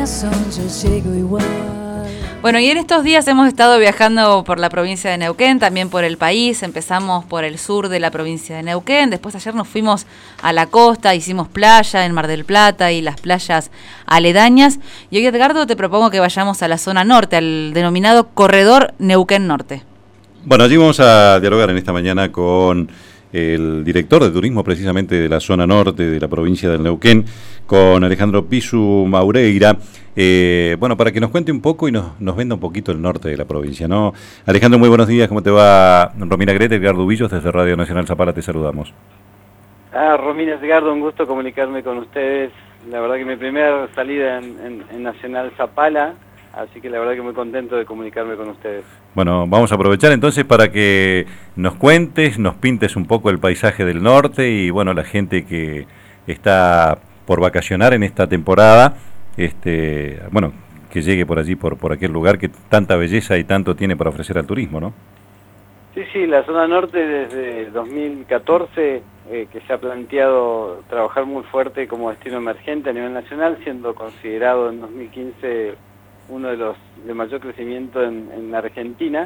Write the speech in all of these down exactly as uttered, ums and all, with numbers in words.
corazón yo llego igual. Bueno, y en estos días hemos estado viajando por la provincia de Neuquén, también por el país. Empezamos por el sur de la provincia de Neuquén, después ayer nos fuimos a la costa, hicimos playa en Mar del Plata y las playas aledañas. Y hoy, Edgardo, te propongo que vayamos a la zona norte, al denominado Corredor Neuquén Norte. Bueno, allí vamos a dialogar en esta mañana con el director de turismo precisamente de la zona norte de la provincia del Neuquén, con Alejandro Pisu Maureira, eh, bueno, para que nos cuente un poco y nos, nos venda un poquito el norte de la provincia, ¿no? Alejandro, muy buenos días, ¿cómo te va? Romina Grete, Edgardo Villos, desde Radio Nacional Zapala, te saludamos. Ah, Romina, Edgardo, un gusto comunicarme con ustedes. La verdad que mi primera salida en, en, en Nacional Zapala, así que la verdad que muy contento de comunicarme con ustedes. Bueno, vamos a aprovechar entonces para que nos cuentes, nos pintes un poco el paisaje del norte y bueno, la gente que está por vacacionar en esta temporada, este, bueno, que llegue por allí, por, por aquel lugar que tanta belleza y tanto tiene para ofrecer al turismo, ¿no? Sí, sí, la zona norte desde dos mil catorce eh, que se ha planteado trabajar muy fuerte como destino emergente a nivel nacional, siendo considerado en dos mil quince uno de los de mayor crecimiento en, en la Argentina,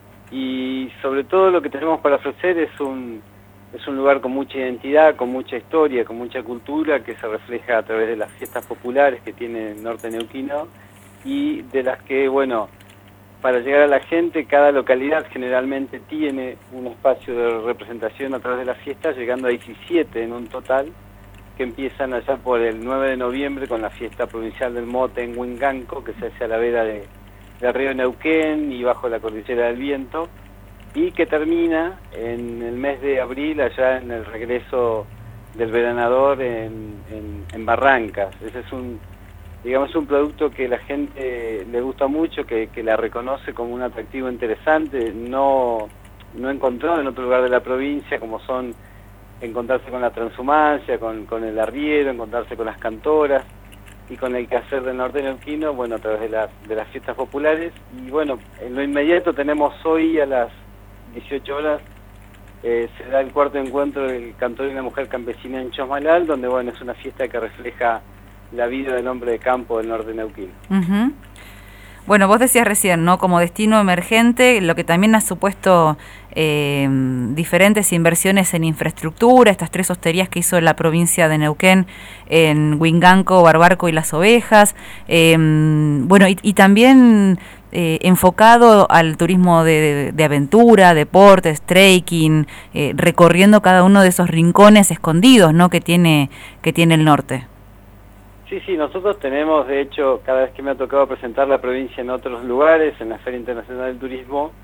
y sobre todo lo que tenemos para ofrecer es un es un lugar con mucha identidad, con mucha historia, con mucha cultura, que se refleja a través de las fiestas populares que tiene el norte neuquino, y de las que, bueno, para llegar a la gente, cada localidad generalmente tiene un espacio de representación a través de las fiestas, llegando a diecisiete en un total, que empiezan allá por el nueve de noviembre con la fiesta provincial del mote en Huinganco, que se hace a la vera de, del río Neuquén y bajo la cordillera del Viento, y que termina en el mes de abril allá en el regreso del veranador en, en, en Barrancas. Ese es un, digamos, un producto que la gente le gusta mucho, que, que la reconoce como un atractivo interesante, no, no encontrado en otro lugar de la provincia, como son encontrarse con la transhumancia, con, con el arriero, encontrarse con las cantoras y con el quehacer del norte neuquino, bueno, a través de, la, de las fiestas populares. Y bueno, en lo inmediato tenemos hoy a las dieciocho horas, eh, se da el cuarto encuentro del cantor y la mujer campesina en Chosmalal, donde bueno, es una fiesta que refleja la vida del hombre de campo del norte neuquino. Uh-huh. Bueno, vos decías recién, ¿no? Como destino emergente, lo que también ha supuesto eh, diferentes inversiones en infraestructura, estas tres hosterías que hizo la provincia de Neuquén en Huinganco, Barbarco y Las Ovejas, eh, bueno, y, y también eh, enfocado al turismo de, de, de aventura, deportes, trekking, eh, recorriendo cada uno de esos rincones escondidos, ¿no? que tiene, que tiene el norte. Sí, sí, nosotros tenemos, de hecho, cada vez que me ha tocado presentar la provincia en otros lugares, en la Feria Internacional del Turismo,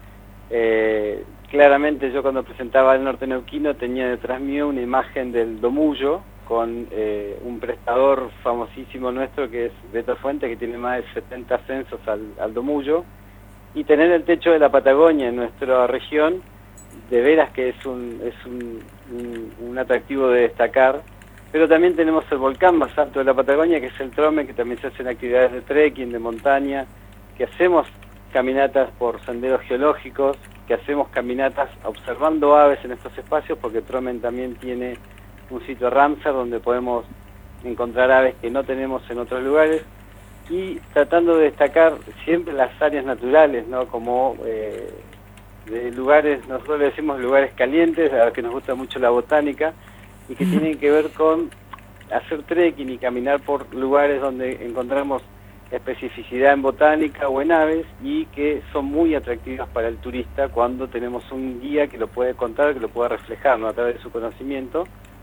eh, claramente yo cuando presentaba el norte neuquino tenía detrás mío una imagen del Domullo, con eh, un prestador famosísimo nuestro que es Beto Fuente, que tiene más de setenta ascensos al, al Domullo, y tener el techo de la Patagonia en nuestra región, de veras que es un, es un, un, un atractivo de destacar. Pero también tenemos el volcán más alto de la Patagonia, que es el Trome, que también se hacen actividades de trekking, de montaña, que hacemos caminatas por senderos geológicos, que hacemos caminatas observando aves en estos espacios, porque Tromen también tiene un sitio Ramsar donde podemos encontrar aves que no tenemos en otros lugares, y tratando de destacar siempre las áreas naturales, ¿no? Como eh, de lugares, nosotros le decimos lugares calientes, a los que nos gusta mucho la botánica, y que tienen que ver con hacer trekking y caminar por lugares donde encontramos especificidad en botánica o en aves, y que son muy atractivas para el turista cuando tenemos un guía que lo puede contar, que lo puede reflejar, ¿no? A través de su conocimiento.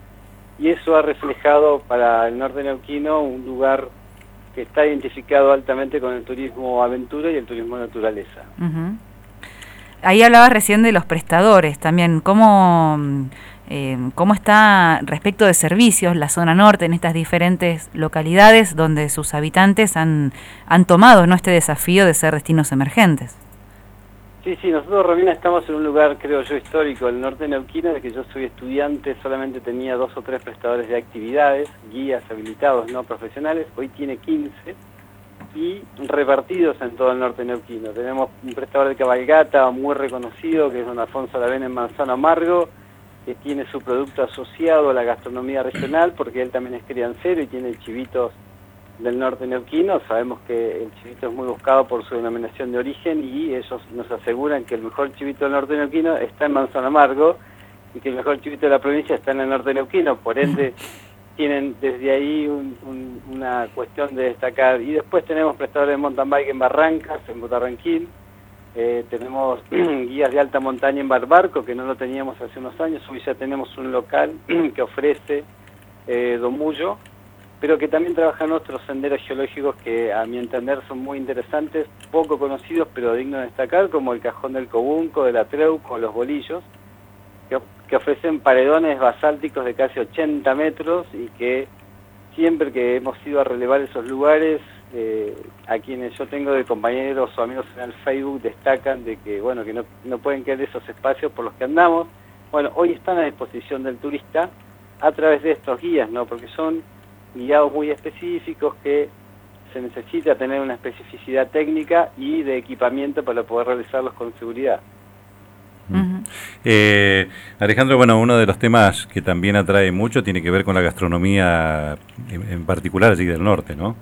Y eso ha reflejado para el norte neuquino un lugar que está identificado altamente con el turismo aventura y el turismo naturaleza. Uh-huh. Ahí hablabas recién de los prestadores también, ¿cómo... Eh, ¿Cómo está respecto de servicios la zona norte en estas diferentes localidades donde sus habitantes han, han tomado, ¿no? este desafío de ser destinos emergentes? Sí, sí, nosotros, Romina, estamos en un lugar, creo yo, histórico, el norte neuquino, de que yo soy estudiante, solamente tenía dos o tres prestadores de actividades, guías habilitados no profesionales, hoy tiene quince, y repartidos en todo el norte neuquino. Tenemos un prestador de cabalgata muy reconocido, que es don Alfonso Aravena en Manzano Amargo, que tiene su producto asociado a la gastronomía regional, porque él también es criancero y tiene chivitos del norte neuquino. Sabemos que el chivito es muy buscado por su denominación de origen y ellos nos aseguran que el mejor chivito del norte neuquino está en Manzano Amargo y que el mejor chivito de la provincia está en el norte neuquino, por ende tienen desde ahí un, un, una cuestión de destacar. Y después tenemos prestadores de mountain bike en Barrancas, en Botarranquil, eh, tenemos guías de alta montaña en Barbarco, que no lo teníamos hace unos años. Hoy ya tenemos un local que ofrece eh, domullo, pero que también trabajan otros senderos geológicos que a mi entender son muy interesantes, poco conocidos pero dignos de destacar, como el Cajón del Cobunco, de la Treuco, los Bolillos, que, que ofrecen paredones basálticos de casi ochenta metros y que siempre que hemos ido a relevar esos lugares, eh, a quienes yo tengo de compañeros o amigos en el Facebook destacan de que bueno que no, no pueden quedar esos espacios por los que andamos. Bueno, hoy están a disposición del turista a través de estos guías, ¿no? Porque son guiados muy específicos que se necesita tener una especificidad técnica y de equipamiento para poder realizarlos con seguridad. Uh-huh. eh, Alejandro, bueno, uno de los temas que también atrae mucho tiene que ver con la gastronomía en, en particular allí del norte, ¿no?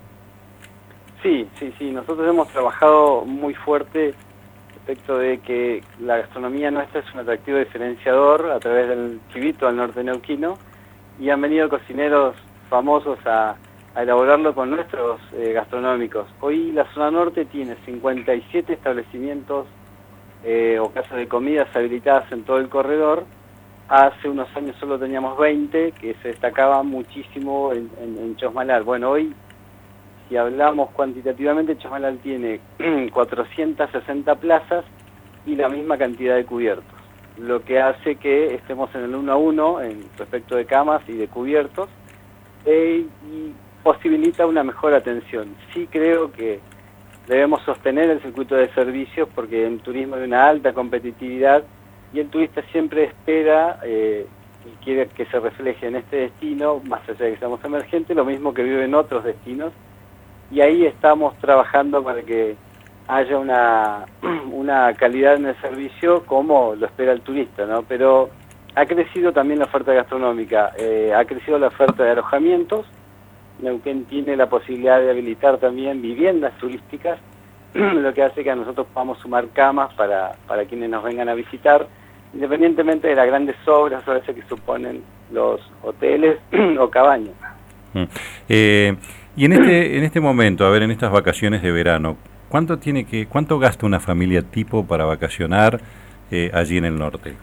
Sí, sí, sí, nosotros hemos trabajado muy fuerte respecto de que la gastronomía nuestra es un atractivo diferenciador a través del chivito al norte neuquino, y han venido cocineros famosos a, a elaborarlo con nuestros eh, gastronómicos. Hoy la zona norte tiene cincuenta y siete establecimientos eh, o casas de comidas habilitadas en todo el corredor. Hace unos años solo teníamos veinte, que se destacaban muchísimo en, en, en Chosmalal. Bueno, hoy, si hablamos cuantitativamente, Chosmalal tiene cuatrocientas sesenta plazas y la misma cantidad de cubiertos, lo que hace que estemos en el uno a uno en respecto de camas y de cubiertos, eh, y posibilita una mejor atención. Sí creo que debemos sostener el circuito de servicios porque en turismo hay una alta competitividad y el turista siempre espera eh, y quiere que se refleje en este destino, más allá de que seamos emergentes, lo mismo que vive en otros destinos, y ahí estamos trabajando para que haya una, una calidad en el servicio como lo espera el turista, ¿no? Pero ha crecido también la oferta gastronómica, eh, ha crecido la oferta de alojamientos. Neuquén tiene la posibilidad de habilitar también viviendas turísticas, lo que hace que a nosotros podamos sumar camas para, para quienes nos vengan a visitar, independientemente de las grandes obras a veces que suponen los hoteles o cabañas. Mm. Eh, y en este, en este momento, a ver, en estas vacaciones de verano, ¿cuánto tiene que, cuánto gasta una familia tipo para vacacionar eh, allí en el norte?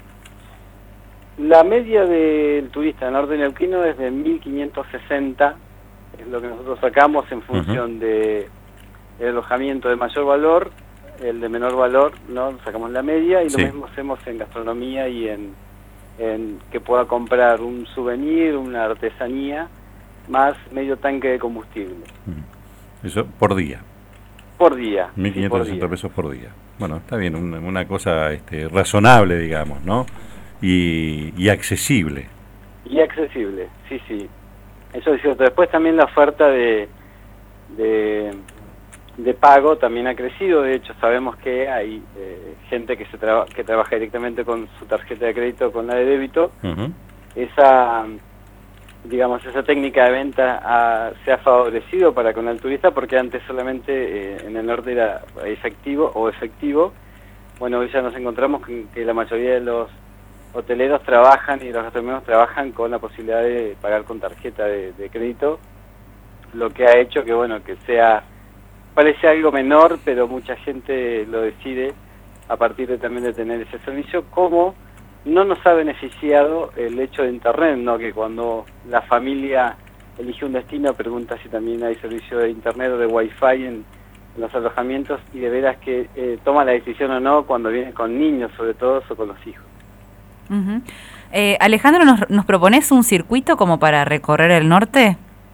La media del turista del norte neuquino es de mil quinientos sesenta, es lo que nosotros sacamos en función uh-huh. de el alojamiento de mayor valor, el de menor valor, ¿no? Sacamos la media, y sí. Lo mismo hacemos en gastronomía y en, en que pueda comprar un souvenir, una artesanía, más medio tanque de combustible. Uh-huh. Eso por día. Por día. mil quinientos sesenta sí, pesos por día. Bueno, está bien, una, una cosa este, razonable, digamos, ¿no? Y, y accesible. Y accesible, sí, sí. Eso es cierto. Después también la oferta de, de, de pago también ha crecido. De hecho, sabemos que hay eh, gente que se traba, que trabaja directamente con su tarjeta de crédito o con la de débito. Uh-huh. Esa, digamos, esa técnica de venta ha, se ha favorecido para con el turista, porque antes solamente eh, en el norte era efectivo o efectivo. Bueno, hoy ya nos encontramos con que la mayoría de los hoteleros trabajan y los gastronomos trabajan con la posibilidad de pagar con tarjeta de, de crédito, lo que ha hecho que, bueno, que sea, parece algo menor, pero mucha gente lo decide a partir de también de tener ese servicio. Como no nos ha beneficiado el hecho de internet, ¿no? Que cuando la familia elige un destino pregunta si también hay servicio de internet o de wifi en, en los alojamientos, y de veras que eh, toma la decisión o no cuando viene con niños, sobre todo, o con los hijos. Uh-huh. eh, Alejandro, ¿nos, ¿nos propones un circuito como para recorrer el norte?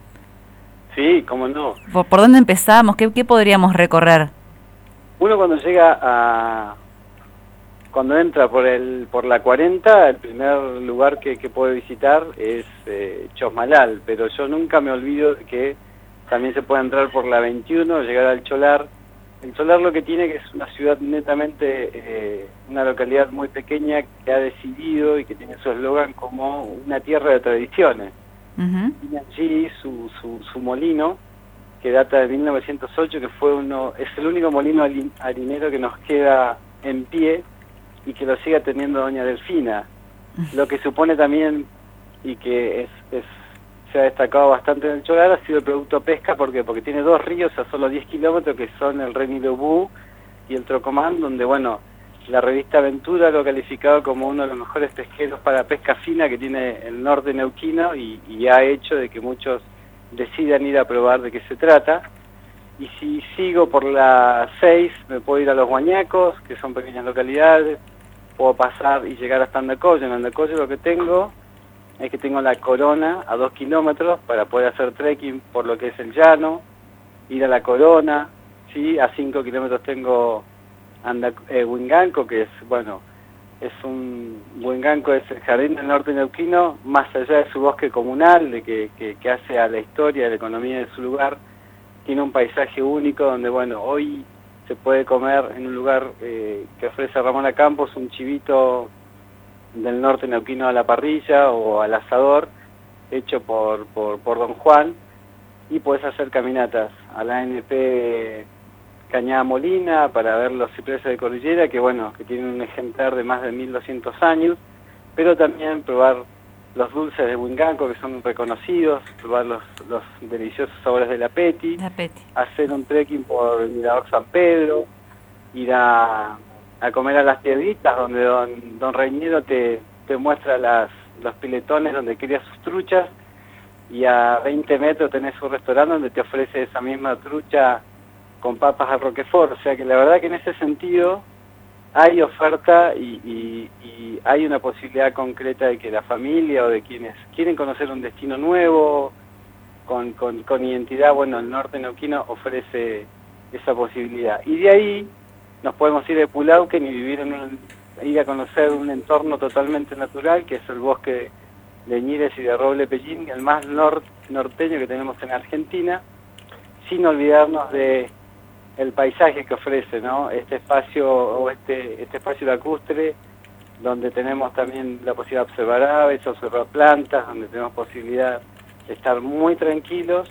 Sí, cómo no. ¿Por, por dónde empezamos? ¿Qué, ¿Qué podríamos recorrer? Uno cuando llega a... Cuando entra por el por la cuarenta, el primer lugar que, que puede visitar es eh, Chosmalal, pero yo nunca me olvido de que también se puede entrar por la veintiuno, llegar al Cholar. El Cholar lo que tiene que es una ciudad netamente, eh, una localidad muy pequeña que ha decidido y que tiene su eslogan como una tierra de tradiciones. Uh-huh. Tiene allí su, su, su molino, que data de mil novecientos ocho, que fue uno, es el único molino harinero que nos queda en pie y que lo sigue teniendo doña Delfina, lo que supone también, y que es, es se ha destacado bastante en el Cholar, ha sido el producto pesca. ¿Por qué? Porque tiene dos ríos a solo diez kilómetros, que son el Renilebú y el Trocomán, donde, bueno, la revista Aventura lo ha calificado como uno de los mejores pesqueros para pesca fina que tiene el norte neuquino, y, y ha hecho de que muchos decidan ir a probar de qué se trata. Y si sigo por la seis, me puedo ir a Los Guañacos, que son pequeñas localidades, puedo pasar y llegar hasta Andacollo. En Andacollo lo que tengo es que tengo la Corona a dos kilómetros para poder hacer trekking por lo que es el llano, ir a la Corona, ¿sí? A cinco kilómetros tengo Anda, eh, Huinganco, que es, bueno, es un, Huinganco es el jardín del norte neuquino, más allá de su bosque comunal, de que, que, que hace a la historia, a la economía de su lugar, tiene un paisaje único donde, bueno, hoy se puede comer en un lugar eh, que ofrece Ramón Campos, un chivito del norte neuquino a la parrilla o al asador, hecho por, por, por Don Juan, y podés hacer caminatas a la A N P Cañada Molina para ver los cipreses de cordillera, que bueno, que tienen un ejemplar de más de mil doscientos años, pero también probar los dulces de Huinganco, que son reconocidos, probar los, los deliciosos sabores de la Peti, La Peti, hacer un trekking por el Mirador San Pedro, ir a, a comer a las piedritas, donde don, don Reñero te, te muestra las, los piletones donde cría sus truchas, y a veinte metros tenés un restaurante donde te ofrece esa misma trucha con papas al Roquefort. O sea que la verdad que en ese sentido hay oferta y, y, y hay una posibilidad concreta de que la familia o de quienes quieren conocer un destino nuevo, con, con, con identidad, bueno, el norte neuquino ofrece esa posibilidad. Y de ahí nos podemos ir de Pulauquen y vivir en un, ir a conocer un entorno totalmente natural, que es el bosque de Ñires y de Roble Pellín, el más nor, norteño que tenemos en Argentina, sin olvidarnos de el paisaje que ofrece, ¿no? Este espacio o este este espacio lacustre, donde tenemos también la posibilidad de observar aves, observar plantas, donde tenemos posibilidad de estar muy tranquilos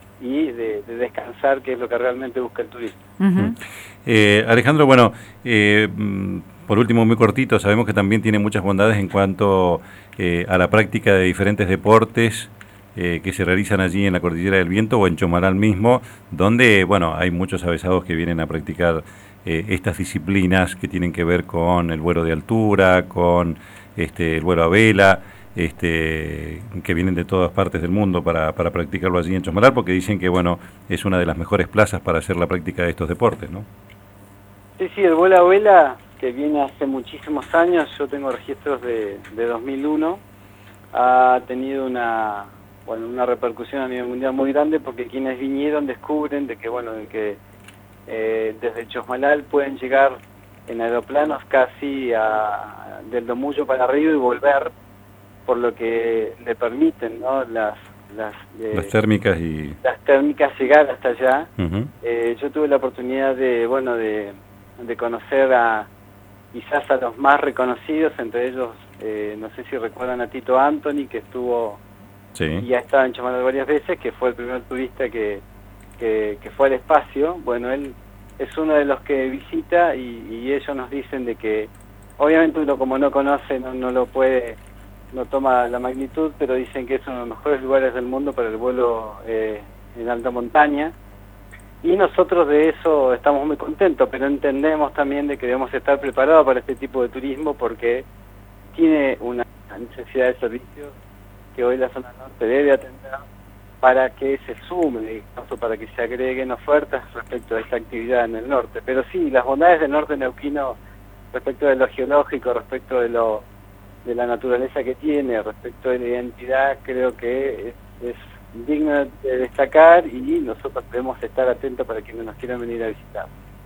y de, de descansar, que es lo que realmente busca el turismo. uh-huh. eh, Alejandro, bueno, eh, por último, muy cortito, sabemos que también tiene muchas bondades en cuanto eh, a la práctica de diferentes deportes eh, que se realizan allí en la Cordillera del Viento o en Chomalal mismo, donde, bueno, hay muchos avesados que vienen a practicar eh, estas disciplinas que tienen que ver con el vuelo de altura, con este, el vuelo a vela, este, que vienen de todas partes del mundo para, para practicarlo allí en Chomalal, porque dicen que, bueno, es una de las mejores plazas para hacer la práctica de estos deportes, ¿no? Sí, sí, el vuelo a vela, que viene hace muchísimos años, yo tengo registros de, de dos mil uno, ha tenido una, bueno, una repercusión a nivel mundial muy grande, porque quienes vinieron descubren de que, bueno, de que eh, desde Chosmalal pueden llegar en aeroplanos casi a, del Domullo para arriba y volver, por lo que le permiten, ¿no?, las las, de, las térmicas y las térmicas llegar hasta allá. Uh-huh. eh, yo tuve la oportunidad de, bueno, de, de conocer a quizás a los más reconocidos, entre ellos, eh, no sé si recuerdan a Tito Anthony, que estuvo sí. y ha estado en Chomalal varias veces, que fue el primer turista que, que, que fue al espacio. Bueno, él es uno de los que visita y, y ellos nos dicen de que, obviamente uno como no conoce, no, no lo puede, no toma la magnitud, pero dicen que es uno de los mejores lugares del mundo para el vuelo eh, en alta montaña. Y nosotros de eso estamos muy contentos, pero entendemos también de que debemos estar preparados para este tipo de turismo, porque tiene una necesidad de servicios que hoy la zona norte debe atender para que se sume, incluso para que se agreguen ofertas respecto a esta actividad en el norte. Pero sí, las bondades del norte neuquino respecto de lo geológico, respecto de lo de la naturaleza que tiene, respecto de la identidad, creo que es, es digno de destacar, y nosotros debemos estar atentos para quienes nos quieran venir a visitar.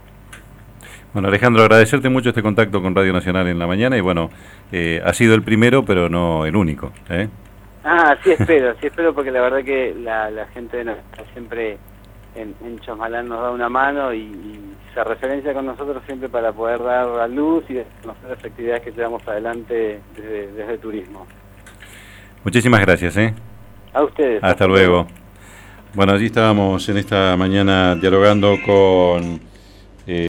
Bueno, Alejandro, agradecerte mucho este contacto con Radio Nacional en la mañana, y bueno, eh, ha sido el primero, pero no el único, ¿eh? Ah, sí espero, sí espero, porque la verdad que la, la gente de Nacional siempre en, en Chosmalal nos da una mano y, y se referencia con nosotros siempre para poder dar la luz y conocer las actividades que llevamos adelante desde, desde el turismo. Muchísimas gracias, ¿eh? A ustedes. Hasta luego. Bueno, allí estábamos en esta mañana dialogando con